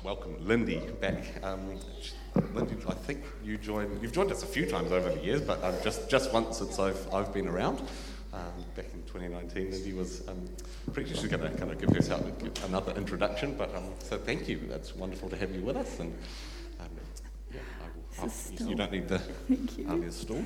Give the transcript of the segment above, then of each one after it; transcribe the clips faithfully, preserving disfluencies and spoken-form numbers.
welcome Lindy back. Um, Lindy, I think you joined. You've joined us a few times over the years, but um, just just once since I've I've been around. Um, back in twenty nineteen, Lindy was um, pretty. She's going to kind of give herself another introduction, but um, so thank you. That's wonderful to have you with us, and um, yeah, I will, I'll, you don't need the thank you. Um, the stool.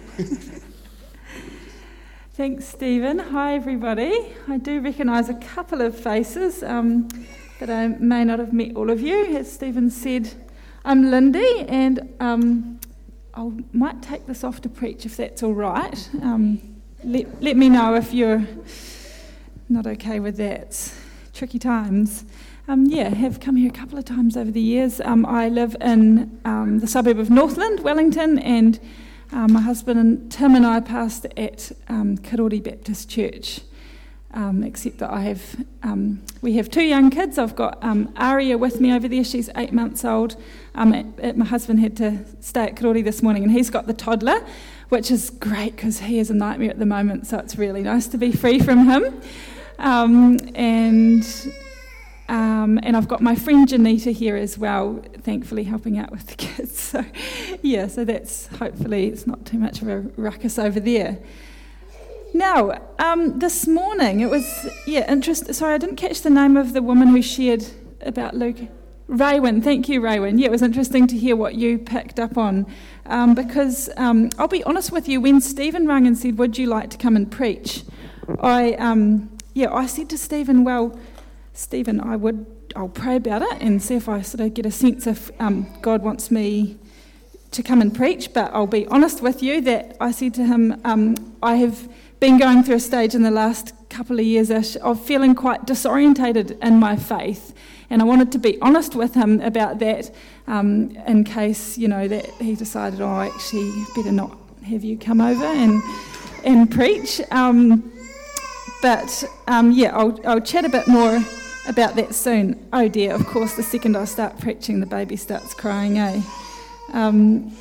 Thanks, Stephen. Hi, everybody. I do recognise a couple of faces, um, but I may not have met all of you. As Stephen said, I'm Lindy, and um, I might take this off to preach if that's all right. Um, let, let me know if you're not okay with that. It's tricky times. Um, yeah, have come here a couple of times over the years. Um, I live in um, the suburb of Northland, Wellington, and Um, my husband and Tim and I pastor at um, Karori Baptist Church, um, except that I have, um, we have two young kids. I've got um, Aria with me over there. She's eight months old. Um, at, at my husband had to stay at Karori this morning, and he's got the toddler, which is great because he is a nightmare at the moment, so it's really nice to be free from him. Um, and... Um, and I've got my friend Janita here as well, thankfully helping out with the kids. So, yeah, so that's hopefully it's not too much of a ruckus over there. Now, um, this morning it was, yeah, interest. Sorry, I didn't catch the name of the woman who shared about Luke. Raywin, thank you, Raywin. Yeah, it was interesting to hear what you picked up on, um, because um, I'll be honest with you, when Stephen rang and said, "Would you like to come and preach?" I, um, yeah, I said to Stephen, well, Stephen, I would, I'll pray about it and see if I sort of get a sense if um, God wants me to come and preach. But I'll be honest with you that I said to him, um, I have been going through a stage in the last couple of years of feeling quite disorientated in my faith. And I wanted to be honest with him about that um, in case, you know, that he decided, oh, actually, better not have you come over and, and preach. Um, but, um, yeah, I'll, I'll chat a bit more about that soon. Oh dear, of course, the second I start preaching, the baby starts crying, eh? Um,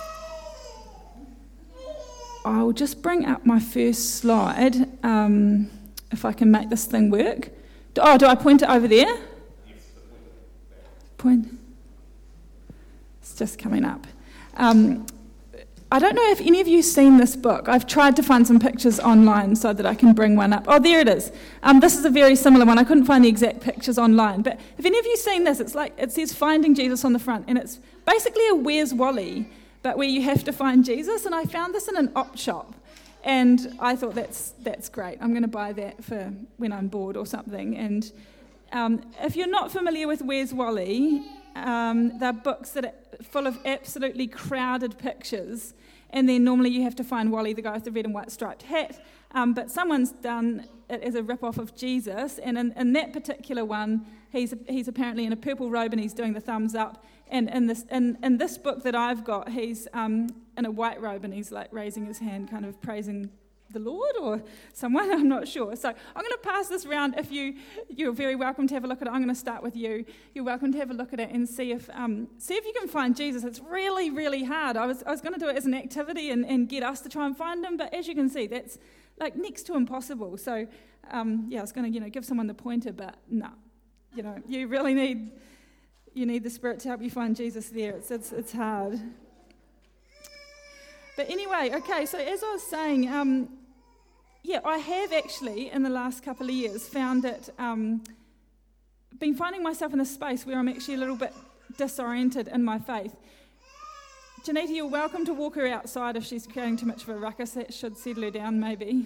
I'll just bring up my first slide, um, if I can make this thing work. Oh, do I point it over there? Point. It's just coming up. Um, I don't know if any of you have seen this book. I've tried to find some pictures online so that I can bring one up. Oh, there it is. Um, this is a very similar one. I couldn't find the exact pictures online. But have any of you seen this? It's like, it says Finding Jesus on the front, and it's basically a Where's Wally, but where you have to find Jesus. And I found this in an op shop, and I thought that's that's great. I'm going to buy that for when I'm bored or something. And um, if you're not familiar with Where's Wally, um, they're books that are full of absolutely crowded pictures. And then normally you have to find Wally, the guy with the red and white striped hat. Um, but someone's done it as a rip-off of Jesus. And in, in that particular one, he's he's apparently in a purple robe and he's doing the thumbs up. And in this in, in this book that I've got, he's um, in a white robe and he's like raising his hand, kind of praising the Lord or someone, I'm not sure. So I'm going to pass this round. If you, you're very welcome to have a look at it. I'm going to start with you. You're welcome to have a look at it and see if um, see if you can find Jesus. It's really, really hard. I was I was going to do it as an activity and, and get us to try and find him, but as you can see, that's like next to impossible. So um, yeah, I was going to you know give someone the pointer, but no, you know you really need you need the Spirit to help you find Jesus there. It's it's it's hard. But anyway, okay. So as I was saying. Um, Yeah, I have actually, in the last couple of years, found it, um, been finding myself in a space where I'm actually a little bit disoriented in my faith. Janita, you're welcome to walk her outside if she's creating too much of a ruckus. That should settle her down, maybe.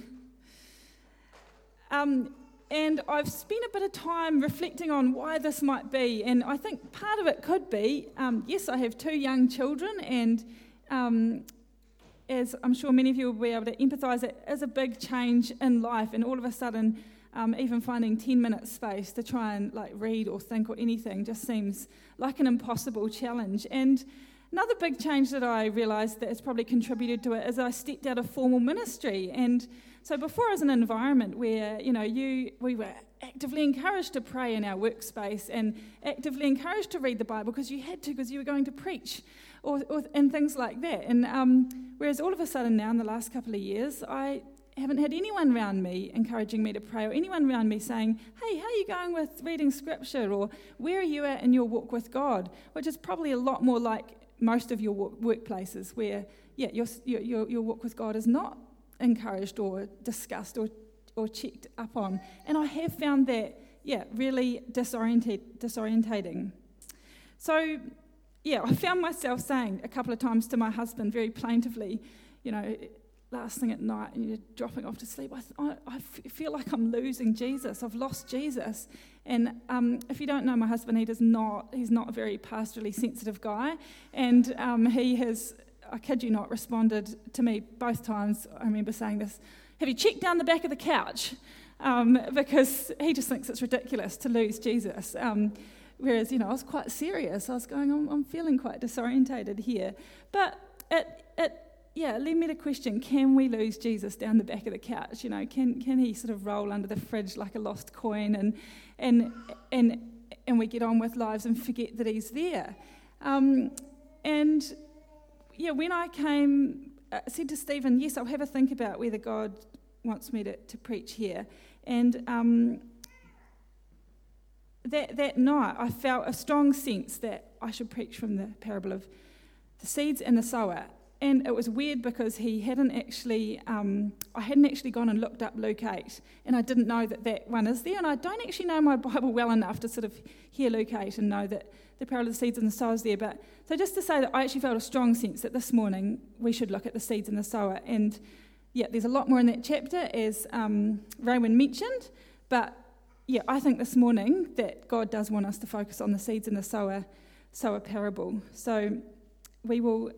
Um, and I've spent a bit of time reflecting on why this might be, and I think part of it could be, um, yes, I have two young children, and Um, as I'm sure many of you will be able to empathise, it is a big change in life, and all of a sudden, um, even finding ten minutes space to try and like read or think or anything just seems like an impossible challenge. And another big change that I realised that has probably contributed to it is I stepped out of formal ministry. And so before I was in an environment where, you know, you we were actively encouraged to pray in our workspace and actively encouraged to read the Bible because you had to, because you were going to preach. Or, or and things like that. And um, whereas all of a sudden now, in the last couple of years, I haven't had anyone around me encouraging me to pray, or anyone around me saying, hey, how are you going with reading scripture, or where are you at in your walk with God, which is probably a lot more like most of your work- workplaces where, yeah, your, your, your walk with God is not encouraged or discussed or, or checked up on. And I have found that, yeah, really disorientate, disorientating. So, yeah, I found myself saying a couple of times to my husband very plaintively, you know, last thing at night and you're dropping off to sleep, I, th- I, I f- feel like I'm losing Jesus. I've lost Jesus. And um, if you don't know my husband, he does not, he's not a very pastorally sensitive guy. And um, he has, I kid you not, responded to me both times. I remember saying this, have you checked down the back of the couch? Um, because he just thinks it's ridiculous to lose Jesus. Um, whereas, you know, I was quite serious. I was going, I'm, I'm feeling quite disorientated here. But it, it Yeah, led me to question, can we lose Jesus down the back of the couch? You know, can can he sort of roll under the fridge like a lost coin and and and and we get on with lives and forget that he's there? Um, and yeah, when I came, I said to Stephen, yes, I'll have a think about whether God wants me to, to preach here. And um, that that night, I felt a strong sense that I should preach from the parable of the seeds and the sower. And it was weird because he hadn't actually, um, I hadn't actually gone and looked up Luke eight, and I didn't know that that one is there, and I don't actually know my Bible well enough to sort of hear Luke eight and know that the parable of the seeds and the sower is there. But so just to say that I actually felt a strong sense that this morning we should look at the seeds and the sower. And yeah, there's a lot more in that chapter, as um, Raywin mentioned, but yeah, I think this morning that God does want us to focus on the seeds and the sower, sower parable. So we will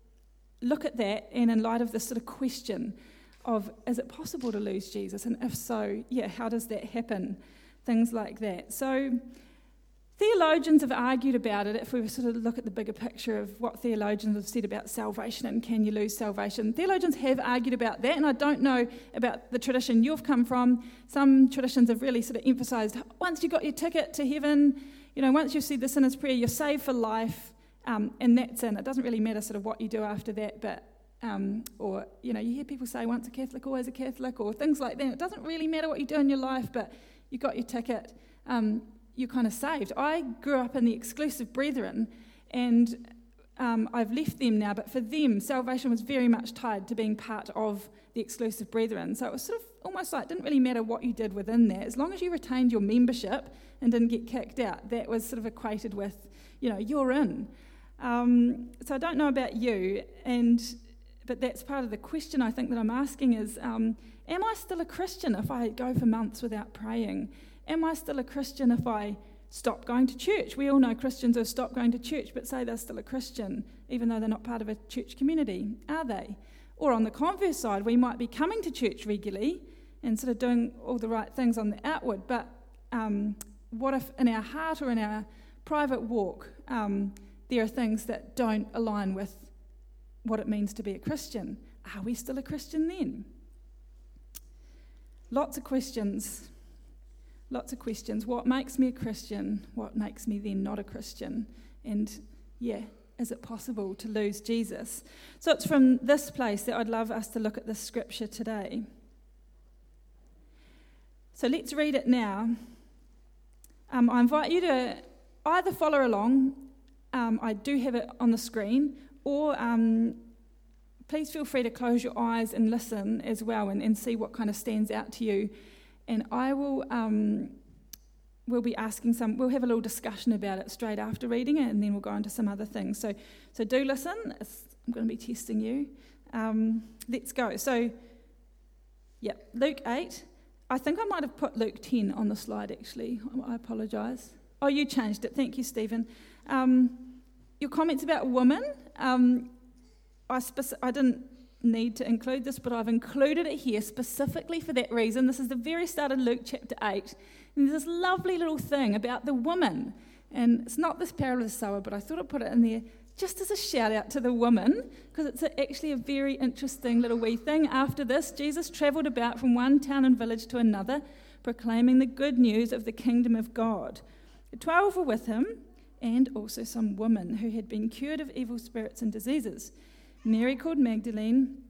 look at that, and in light of this sort of question of, is it possible to lose Jesus? And if so, yeah, how does that happen? Things like that. So theologians have argued about it. If we sort of look at the bigger picture of what theologians have said about salvation and can you lose salvation, theologians have argued about that, and I don't know about the tradition you've come from. Some traditions have really sort of emphasised, once you've got your ticket to heaven, you know, once you've said the sinner's prayer, you're saved for life. Um, and that's in. It doesn't really matter sort of what you do after that, but um, or you know, you hear people say once a Catholic, always a Catholic, or things like that. It doesn't really matter what you do in your life, but you got your ticket, um, you're kind of saved. I grew up in the Exclusive Brethren, and um, I've left them now. But for them, salvation was very much tied to being part of the Exclusive Brethren. So it was sort of almost like it didn't really matter what you did within that, as long as you retained your membership and didn't get kicked out. That was sort of equated with, you know, you're in. Um, so I don't know about you, and but that's part of the question I think that I'm asking is, um, am I still a Christian if I go for months without praying? Am I still a Christian if I stop going to church? We all know Christians who stop going to church but say they're still a Christian, even though they're not part of a church community, are they? Or on the converse side, we might be coming to church regularly and sort of doing all the right things on the outward, but um, what if in our heart or in our private walk, um, there are things that don't align with what it means to be a Christian? Are we still a Christian then? Lots of questions. Lots of questions. What makes me a Christian? What makes me then not a Christian? And yeah, is it possible to lose Jesus? So it's from this place that I'd love us to look at this scripture today. So let's read it now. Um, I invite you to either follow along. Um, I do have it on the screen, or um, please feel free to close your eyes and listen as well, and, and see what kind of stands out to you. And I will, um, we'll be asking some, we'll have a little discussion about it straight after reading it, and then we'll go into some other things. So, so do listen. It's, I'm going to be testing you. Um, let's go. So, yeah, Luke eight. I think I might have put Luke ten on the slide, actually. I apologise. Oh, you changed it. Thank you, Stephen. Um, your comments about women, um, I, speci- I didn't need to include this, but I've included it here specifically for that reason. This is the very start of Luke chapter eight, and there's this lovely little thing about the woman, and it's not this parable of the sower, but I thought I'd put it in there just as a shout out to the woman, because it's a, actually a very interesting little wee thing. After this, Jesus travelled about from one town and village to another, proclaiming the good news of the kingdom of God. The twelve were with him, and also some women who had been cured of evil spirits and diseases. Mary called Magdalene,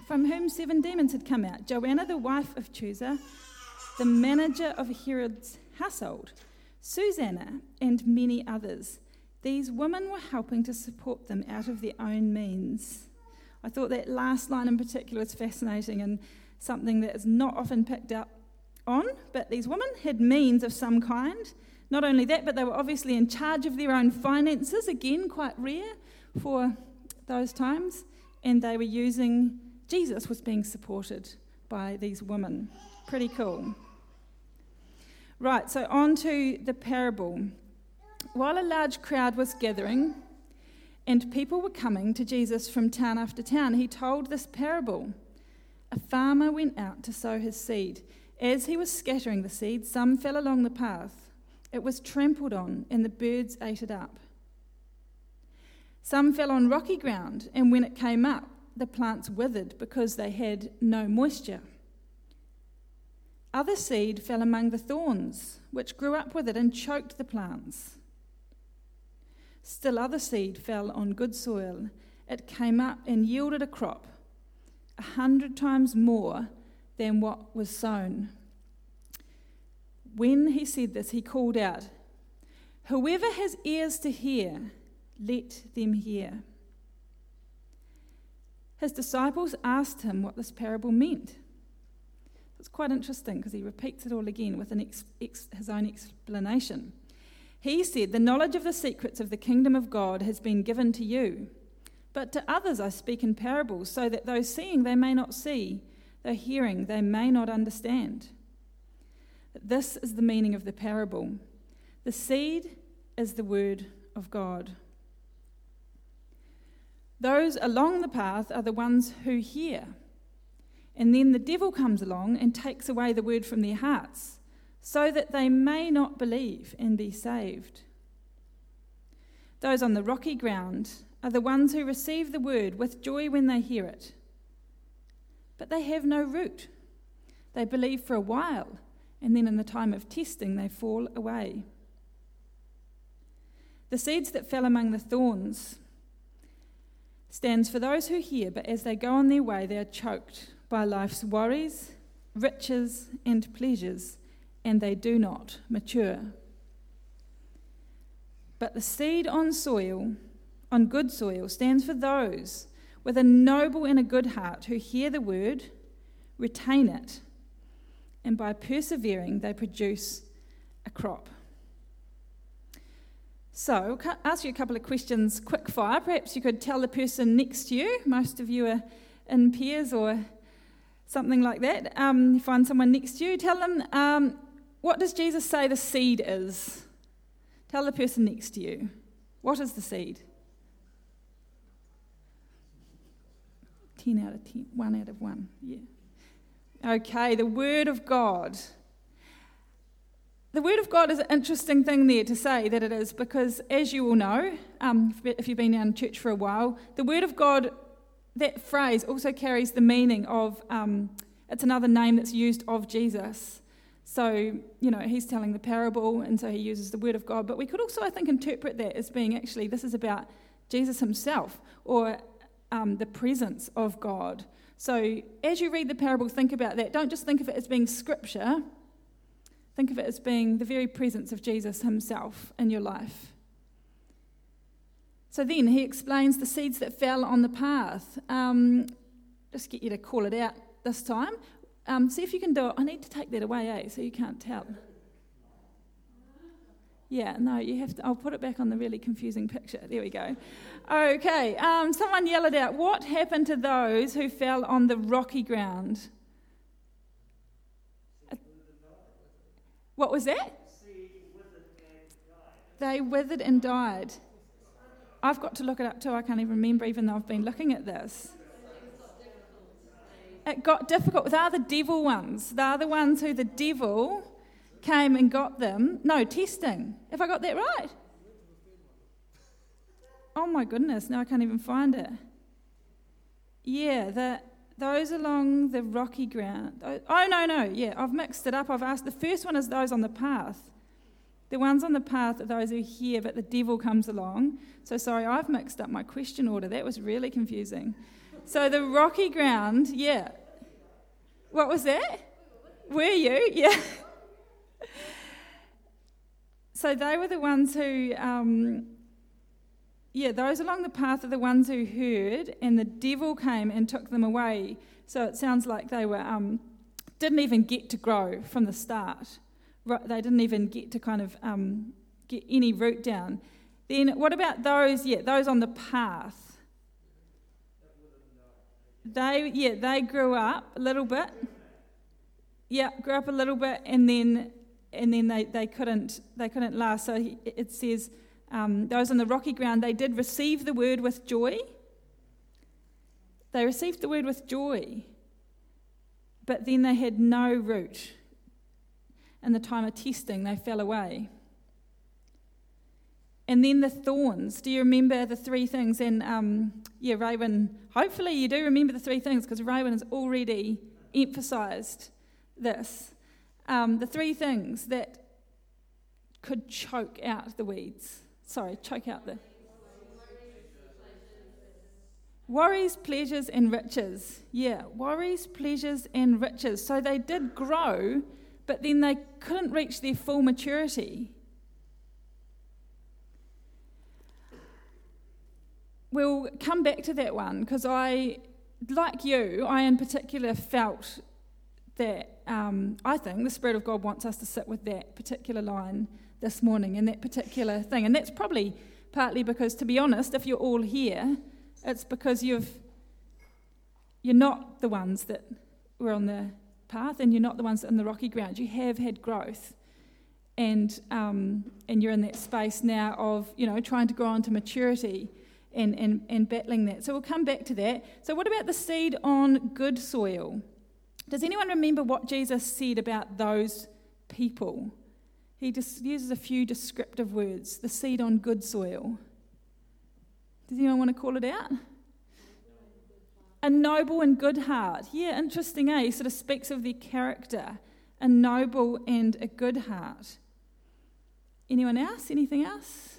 from whom seven demons had come out. Joanna, the wife of Chuza, the manager of Herod's household, Susanna, and many others. These women were helping to support them out of their own means. I thought that last line in particular was fascinating and something that is not often picked up on, but these women had means of some kind. Not only that, but they were obviously in charge of their own finances, again, quite rare for those times, and they were using, Jesus was being supported by these women. Pretty cool. Right, so on to the parable. While a large crowd was gathering and people were coming to Jesus from town after town, he told this parable. A farmer went out to sow his seed. As he was scattering the seed, some fell along the path. It was trampled on, and the birds ate it up. Some fell on rocky ground, and when it came up, the plants withered because they had no moisture. Other seed fell among the thorns, which grew up with it and choked the plants. Still other seed fell on good soil. It came up and yielded a crop, a hundred times more than what was sown. When he said this, he called out, "Whoever has ears to hear, let them hear." His disciples asked him what this parable meant. It's quite interesting because he repeats it all again with an ex- ex- his own explanation. He said, "The knowledge of the secrets of the kingdom of God has been given to you, but to others I speak in parables, so that though seeing they may not see, though hearing they may not understand." This is the meaning of the parable. The seed is the word of God. Those along the path are the ones who hear. And then the devil comes along and takes away the word from their hearts, so that they may not believe and be saved. Those on the rocky ground are the ones who receive the word with joy when they hear it. But they have no root. They believe for a while, and then in the time of testing they fall away. The seeds that fell among the thorns stands for those who hear, but as they go on their way they are choked by life's worries, riches, and pleasures, and they do not mature. But the seed on soil, on good soil, stands for those with a noble and a good heart who hear the word, retain it, and by persevering they produce a crop. So, I'll ask you a couple of questions quick fire. Perhaps you could tell the person next to you. Most of you are in pairs or something like that. Um, you find someone next to you, tell them, um, what does Jesus say the seed is? Tell the person next to you. What is the seed? ten out of ten. one out of one. Yeah. Okay, the Word of God. The Word of God is an interesting thing there to say that it is, because as you all know, um, if you've been down in church for a while, the Word of God, that phrase also carries the meaning of, um, it's another name that's used of Jesus. So, you know, he's telling the parable, and so he uses the Word of God. But we could also, I think, interpret that as being actually, this is about Jesus himself, or um, the presence of God. So as you read the parable, think about that. Don't just think of it as being scripture. Think of it as being the very presence of Jesus himself in your life. So then he explains the seeds that fell on the path. Um, just get you to call it out this time. Um, see if you can do it. I need to take that away, eh, so you can't tell. Yeah, no, you have to. I'll put it back on the really confusing picture. There we go. Okay, um, someone yell it out. What happened to those who fell on the rocky ground? What was that? They withered and died. I've got to look it up too. I can't even remember, even though I've been looking at this. It got difficult. They are the devil ones. They are the ones who the devil came and got them. No, testing. Have I got that right? Oh my goodness, now I can't even find it. Yeah, the, those along the rocky ground. Oh, no, no, yeah, I've mixed it up. I've asked, the first one is those on the path. The ones on the path are those who hear, but the devil comes along. So sorry, I've mixed up my question order. That was really confusing. So the rocky ground, yeah. What was that? Were you? Yeah. So they were the ones who, um, yeah, those along the path are the ones who heard, and the devil came and took them away. So it sounds like they were um, didn't even get to grow from the start. They didn't even get to kind of um, get any root down. Then what about those? Yeah, those on the path. They yeah they grew up a little bit. Yeah, grew up a little bit, and then and then they, they couldn't they couldn't last. So it says um, those on the rocky ground, they did receive the word with joy. They received the word with joy, but then they had no root. In the time of testing, they fell away. And then the thorns. Do you remember the three things? And um, yeah, Raven, hopefully you do remember the three things, because Raven has already emphasised this. Um, the three things that could choke out the weeds. Sorry, choke out the... Worries, pleasures, and riches. Yeah, worries, pleasures, and riches. So they did grow, but then they couldn't reach their full maturity. We'll come back to that one, because I, like you, I in particular felt that um, I think the Spirit of God wants us to sit with that particular line this morning and that particular thing. And that's probably partly because, to be honest, if you're all here, it's because you've, you're not the ones that were on the path, and you're not the ones that are in the rocky ground. You have had growth, and um, and you're in that space now of, you know, trying to grow into maturity and, and, and battling that. So we'll come back to that. So what about the seed on good soil? Does anyone remember what Jesus said about those people? He just uses a few descriptive words. The seed on good soil. Does anyone want to call it out? A noble and good heart. Yeah, interesting, eh? He sort of speaks of their character. A noble and a good heart. Anyone else? Anything else?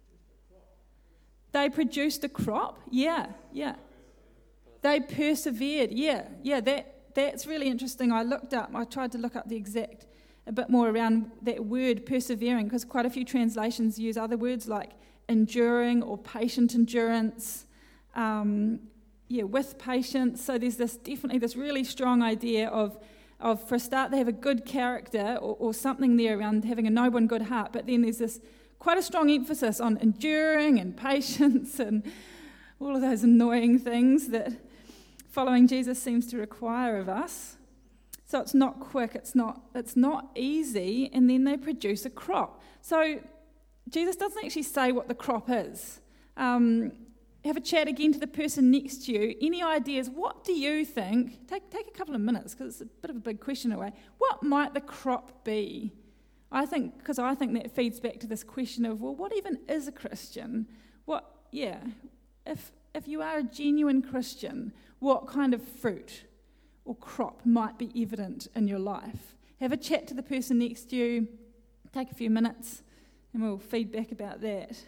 They produced a crop. Yeah, yeah. They persevered. Yeah, yeah, that that's really interesting. I looked up, I tried to look up the exact, a bit more around that word persevering, because quite a few translations use other words like enduring or patient endurance. Um, yeah, with patience. So there's this definitely this really strong idea of, of for a start, they have a good character or, or something there around having a noble and good heart, but then there's this quite a strong emphasis on enduring and patience and all of those annoying things that following Jesus seems to require of us. So it's not quick, it's not it's not easy, and then they produce a crop. So Jesus doesn't actually say what the crop is. Um, have a chat again to the person next to you. Any ideas? What do you think? Take take a couple of minutes, because it's a bit of a big question away. What might the crop be? I think, because I think that feeds back to this question of, well, what even is a Christian? What, yeah, if if you are a genuine Christian, what kind of fruit or crop might be evident in your life? Have a chat to the person next to you. Take a few minutes, and we'll feed back about that.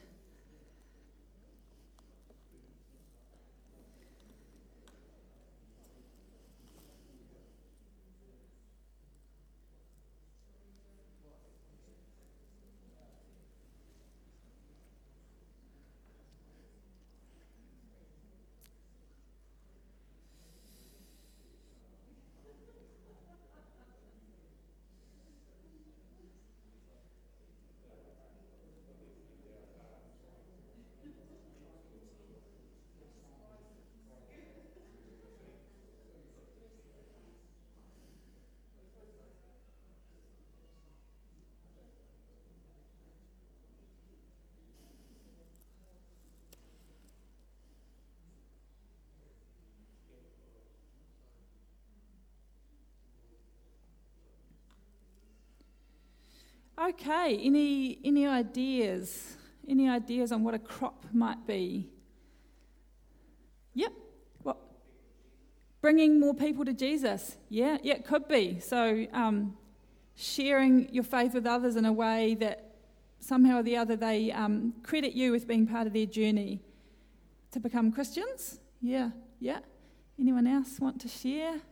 Okay, any any ideas? Any ideas on what a crop might be? Yep. What? Bringing more people to Jesus. Yeah, yeah, it could be. So um, sharing your faith with others in a way that somehow or the other they um, credit you with being part of their journey to become Christians. Yeah, yeah. Anyone else want to share?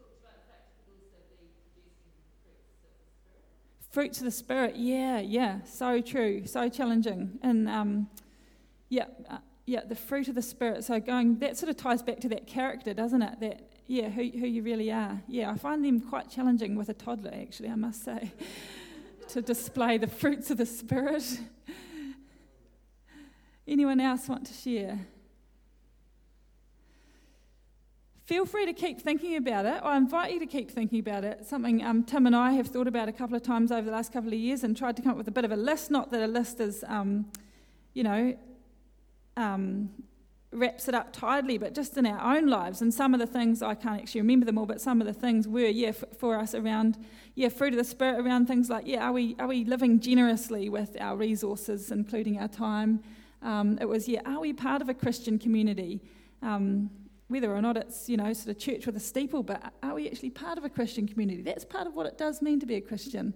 Fruits of the Spirit, yeah, yeah, so true, so challenging. And um, yeah, uh, yeah, the fruit of the Spirit. So going, that sort of ties back to that character, doesn't it? That yeah, who who you really are. Yeah, I find them quite challenging with a toddler, actually, I must say, to display the fruits of the Spirit. Anyone else want to share? Feel free to keep thinking about it. I invite you to keep thinking about it. Something um, Tim and I have thought about a couple of times over the last couple of years and tried to come up with a bit of a list. Not that a list is, um, you know, um, wraps it up tidily, but just in our own lives. And some of the things, I can't actually remember them all, but some of the things were, yeah, f- for us around, yeah, fruit of the Spirit, around things like, yeah, are we are we living generously with our resources, including our time? Um, it was, yeah, are we part of a Christian community? Um, whether or not it's, you know, sort of church with a steeple, but are we actually part of a Christian community? That's part of what it does mean to be a Christian.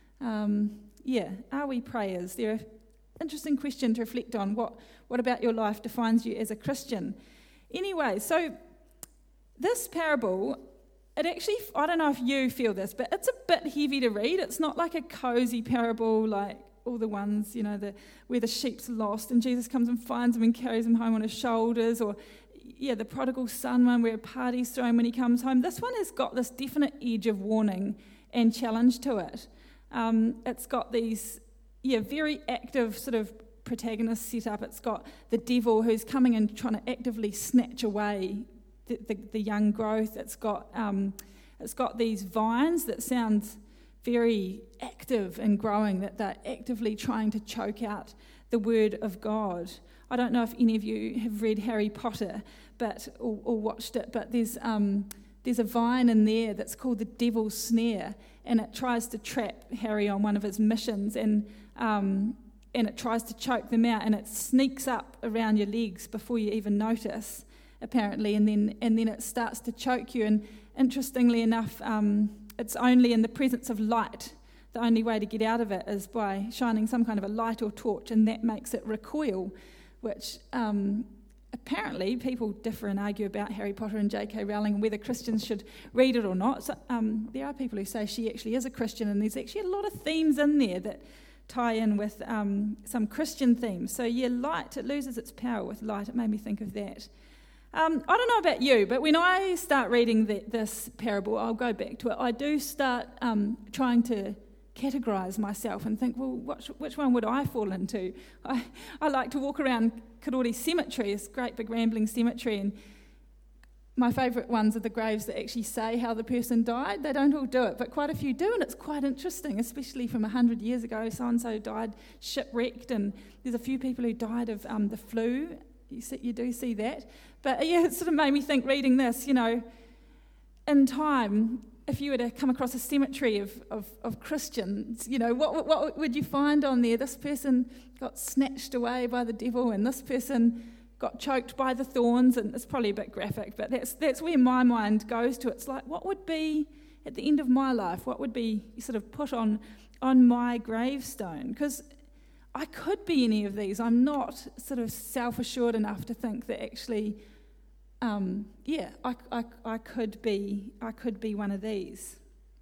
Um, yeah, are we prayers? They're an interesting question to reflect on. What, what about your life defines you as a Christian? Anyway, so this parable, it actually, I don't know if you feel this, but it's a bit heavy to read. It's not like a cozy parable like all the ones, you know, the, where the sheep's lost and Jesus comes and finds them and carries them home on his shoulders, or yeah, the prodigal son one where a party's thrown when he comes home. This one has got this definite edge of warning and challenge to it. Um, it's got these, yeah, very active sort of protagonists set up. It's got the devil who's coming and trying to actively snatch away the, the, the young growth. It's got um, it's got these vines that sound very active and growing, that they're actively trying to choke out the word of God. I don't know if any of you have read Harry Potter, but or, or watched it, but there's um, there's a vine in there that's called the Devil's Snare, and it tries to trap Harry on one of his missions, and um, and it tries to choke them out, and it sneaks up around your legs before you even notice, apparently, and then and then it starts to choke you. And interestingly enough, um, it's only in the presence of light. The only way to get out of it is by shining some kind of a light or torch, and that makes it recoil, which um, apparently people differ and argue about Harry Potter and J K Rowling and whether Christians should read it or not. So, um, there are people who say she actually is a Christian, and there's actually a lot of themes in there that tie in with um, some Christian themes. So yeah, light, it loses its power with light. It made me think of that. Um, I don't know about you, but when I start reading the, this parable, I'll go back to it, I do start um, trying to categorise myself and think, well, which, which one would I fall into? I, I like to walk around Karori Cemetery, this great big rambling cemetery, and my favourite ones are the graves that actually say how the person died. They don't all do it, but quite a few do, and it's quite interesting, especially from one hundred years ago. So-and-so died shipwrecked, and there's a few people who died of um, the flu. You, see, you do see that. But yeah, it sort of made me think reading this, you know, in time, if you were to come across a cemetery of, of, of Christians, you know, what, what would you find on there? This person got snatched away by the devil, and this person got choked by the thorns, and it's probably a bit graphic, but that's that's where my mind goes to. It's like, what would be at the end of my life? What would be sort of put on on my gravestone? Because I could be any of these. I'm not sort of self-assured enough to think that actually, um, yeah, I, I, I could be I could be one of these.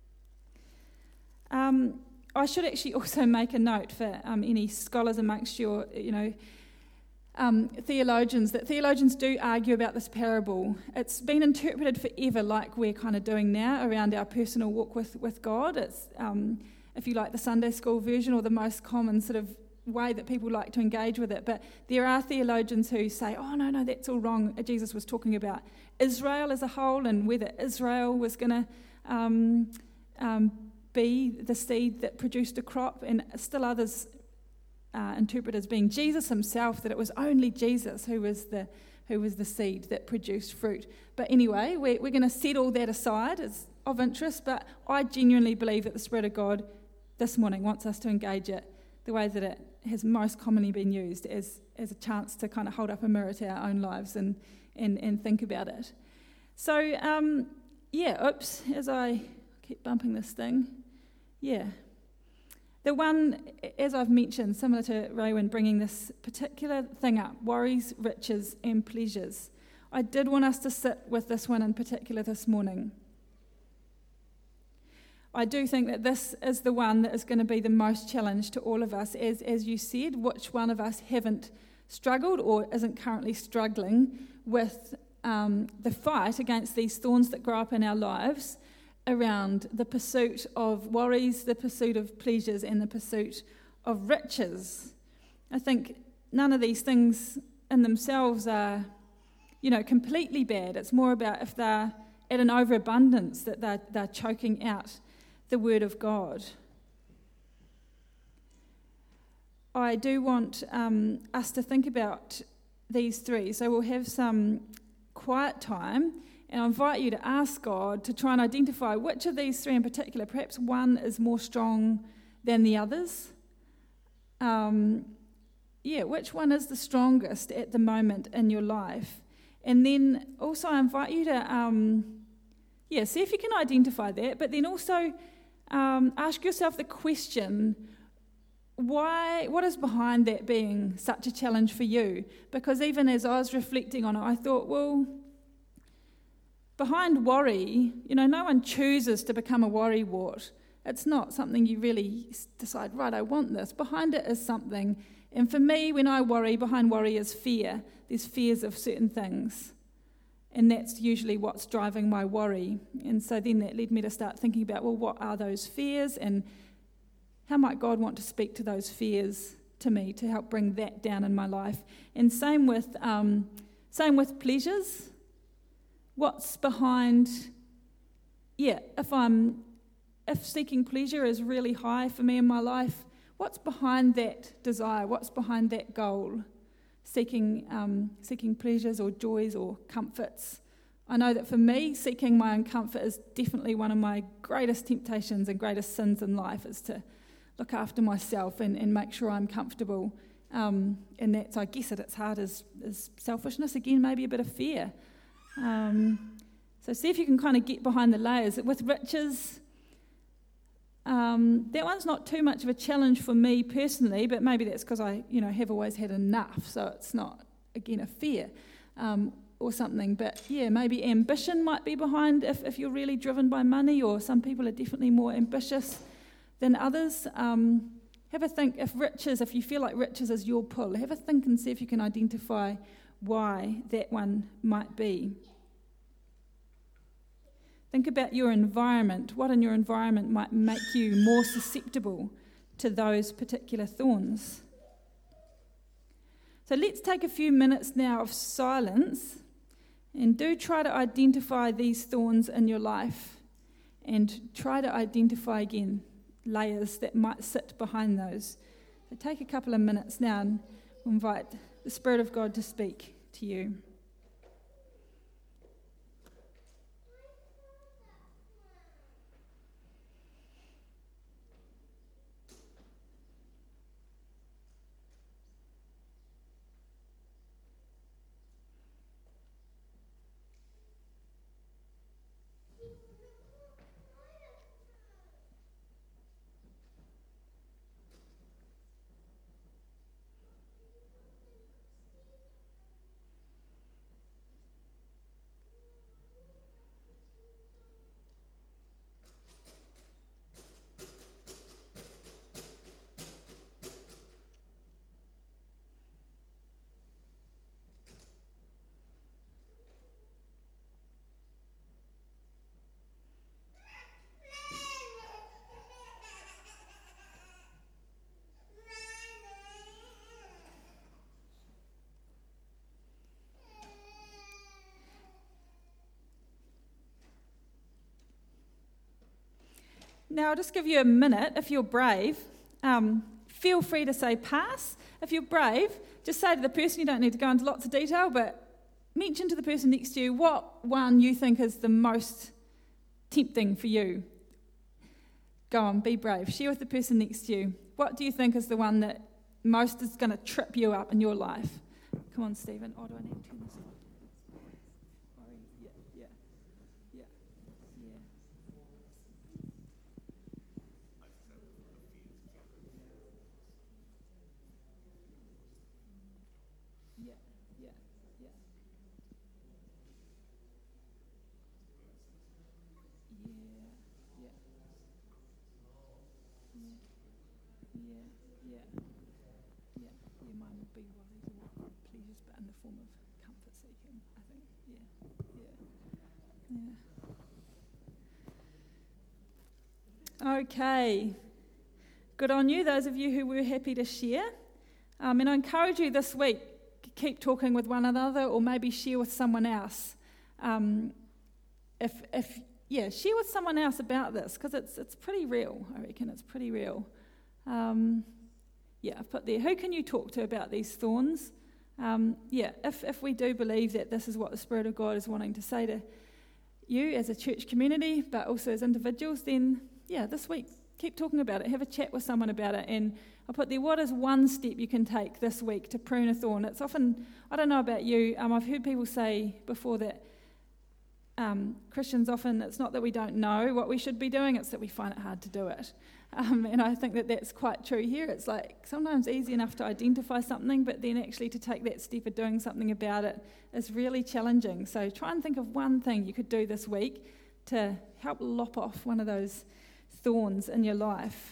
Um, I should actually also make a note for um, any scholars amongst your, you know, Um, theologians, that theologians do argue about this parable. It's been interpreted forever like we're kind of doing now around our personal walk with, with God. It's, um, if you like, the Sunday school version, or the most common sort of way that people like to engage with it. But there are theologians who say, oh, no, no, that's all wrong. Jesus was talking about Israel as a whole, and whether Israel was going to um, um, be the seed that produced a crop, and still others Uh, interpret as being Jesus himself, that it was only Jesus who was the who was the seed that produced fruit. But anyway, we're, we're going to set all that aside as of interest, but I genuinely believe that the Spirit of God this morning wants us to engage it the way that it has most commonly been used, as, as a chance to kind of hold up a mirror to our own lives and, and, and think about it. So, um, yeah, oops, as I keep bumping this thing, yeah. The one, as I've mentioned, similar to Raywin bringing this particular thing up, worries, riches and pleasures. I did want us to sit with this one in particular this morning. I do think that this is the one that is going to be the most challenge to all of us. As, as you said, which one of us haven't struggled or isn't currently struggling with um, the fight against these thorns that grow up in our lives around the pursuit of worries, the pursuit of pleasures, and the pursuit of riches. I think none of these things in themselves are, you know, completely bad. It's more about if they're at an overabundance, that they're, they're choking out the Word of God. I do want um, us to think about these three. So we'll have some quiet time, and I invite you to ask God to try and identify which of these three in particular, perhaps one is more strong than the others. Um, yeah, which one is the strongest at the moment in your life? And then also I invite you to, um, yeah, see if you can identify that, but then also um, ask yourself the question, why? What is behind that being such a challenge for you? Because even as I was reflecting on it, I thought, well, behind worry, you know, no one chooses to become a worrywart. It's not something you really decide, right, I want this. Behind it is something. And for me, when I worry, behind worry is fear. There's fears of certain things. And that's usually what's driving my worry. And so then that led me to start thinking about, well, what are those fears? And how might God want to speak to those fears to me to help bring that down in my life? And same with um, same with pleasures. What's behind, yeah, if I'm if seeking pleasure is really high for me in my life, what's behind that desire? What's behind that goal? Seeking um, seeking pleasures or joys or comforts. I know that for me, seeking my own comfort is definitely one of my greatest temptations and greatest sins in life, is to look after myself and, and make sure I'm comfortable. Um, and that's, I guess at its heart, is, is selfishness. Again, maybe a bit of fear. Um, so see if you can kind of get behind the layers. With riches, um, that one's not too much of a challenge for me personally, but maybe that's because I, you know, have always had enough, so it's not, again, a fear um, or something. But yeah, maybe ambition might be behind if, if you're really driven by money, or some people are definitely more ambitious than others. Um, have a think if riches, if you feel like riches is your pull, have a think and see if you can identify why that one might be. Think about your environment. What in your environment might make you more susceptible to those particular thorns? So let's take a few minutes now of silence, and do try to identify these thorns in your life, and try to identify again layers that might sit behind those. So take a couple of minutes now and invite the Spirit of God to speak to you. Now, I'll just give you a minute. If you're brave, um, feel free to say pass. If you're brave, just say to the person, you don't need to go into lots of detail, but mention to the person next to you what one you think is the most tempting for you. Go on, be brave. Share with the person next to you. What do you think is the one that most is going to trip you up in your life? Come on, Stephen. Oh, do I need to turn this on? Yeah, yeah, yeah, yeah. Yeah, yeah, yeah. be worries or pleasures, but in the form of comfort seeking, I think. Yeah, yeah, yeah. Okay. Good on you, those of you who were happy to share. Um, and I encourage you this week, keep talking with one another or maybe share with someone else. Um, if, if yeah, share with someone else about this, because it's it's pretty real, I reckon. It's pretty real. Um, yeah, I've put there, who can you talk to about these thorns? Um, yeah, if, if we do believe that this is what the Spirit of God is wanting to say to you as a church community, but also as individuals, then, yeah, this week, keep talking about it. Have a chat with someone about it. And I'll put there, what is one step you can take this week to prune a thorn? It's often, I don't know about you, um, I've heard people say before that um, Christians often, it's not that we don't know what we should be doing, it's that we find it hard to do it. Um, and I think that that's quite true here. It's like sometimes easy enough to identify something, but then actually to take that step of doing something about it is really challenging. So try and think of one thing you could do this week to help lop off one of those thorns in your life.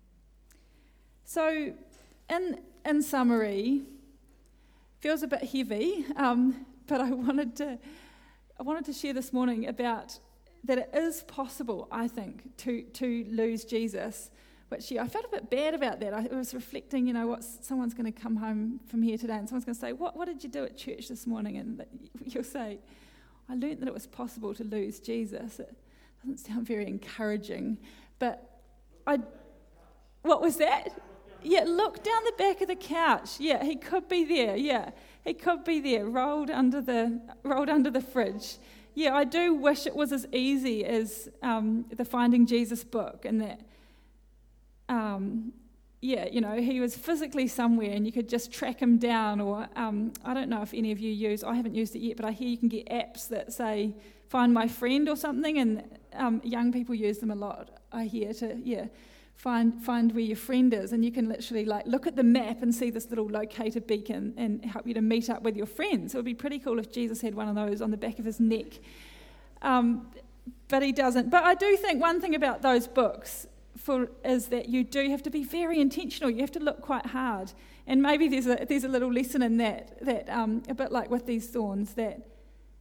So, in in summary, feels a bit heavy, um, but I wanted to I wanted to share this morning about that it is possible, I think, to to lose Jesus. Which yeah, I felt a bit bad about that. I was reflecting, you know, what someone's going to come home from here today, and someone's going to say, "What what did you do at church this morning?" And you'll say, "I learned that it was possible to lose Jesus." It doesn't sound very encouraging. But I, what was that? Yeah, look down the back of the couch. Yeah, he could be there. Yeah, he could be there, rolled under the rolled under the fridge. Yeah, I do wish it was as easy as um, the Finding Jesus book, and that, um, yeah, you know, he was physically somewhere, and you could just track him down. Or um, I don't know if any of you use. I haven't used it yet, but I hear you can get apps that say "Find my friend" or something, and um, young people use them a lot. I hear to yeah. Find find where your friend is, and you can literally like look at the map and see this little locator beacon and help you to meet up with your friends. So it would be pretty cool if Jesus had one of those on the back of his neck, um, but he doesn't. But I do think one thing about those books for is that you do have to be very intentional. You have to look quite hard, and maybe there's a there's a little lesson in that that um, a bit like with these thorns that.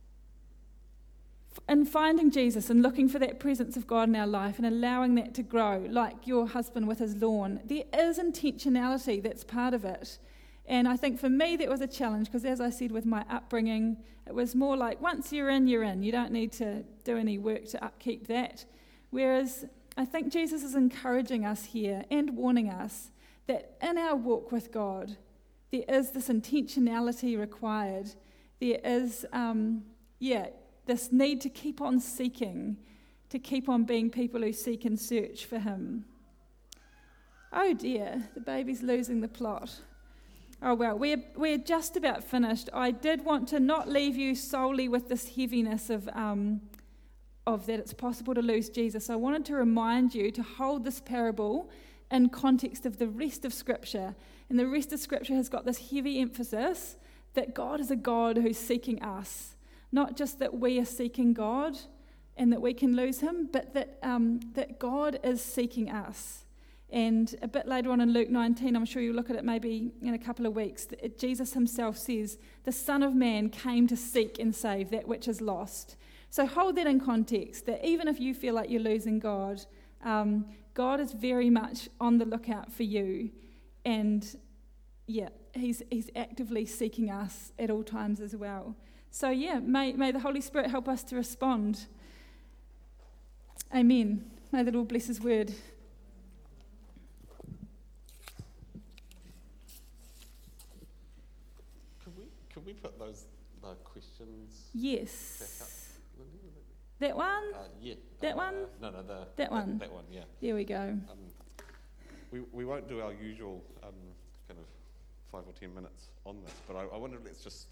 And finding Jesus and looking for that presence of God in our life and allowing that to grow, like your husband with his lawn, there is intentionality that's part of it. And I think for me that was a challenge, because as I said with my upbringing, it was more like once you're in, you're in. You don't need to do any work to upkeep that. Whereas I think Jesus is encouraging us here and warning us that in our walk with God, there is this intentionality required. There is, um, yeah, this need to keep on seeking, to keep on being people who seek and search for him. Oh dear, the baby's losing the plot. Oh well, we're, we're just about finished. I did want to not leave you solely with this heaviness of, um, of that it's possible to lose Jesus. I wanted to remind you to hold this parable in context of the rest of Scripture. And the rest of Scripture has got this heavy emphasis that God is a God who's seeking us. Not just that we are seeking God and that we can lose him, but that um, that God is seeking us. And a bit later on in Luke nineteen, I'm sure you'll look at it maybe in a couple of weeks, that Jesus himself says, the Son of Man came to seek and save that which is lost. So hold that in context, that even if you feel like you're losing God, um, God is very much on the lookout for you. And yeah, he's he's actively seeking us at all times as well. So yeah, may, may the Holy Spirit help us to respond. Amen. May the Lord bless his word. Could we could we put those the questions Yes. back up, Lindy? That one? Uh, yeah. That uh, one? No, no, the, That one? That one, yeah. There we go. Um, we we won't do our usual um, kind of five or ten minutes on this, but I, I wonder, let's just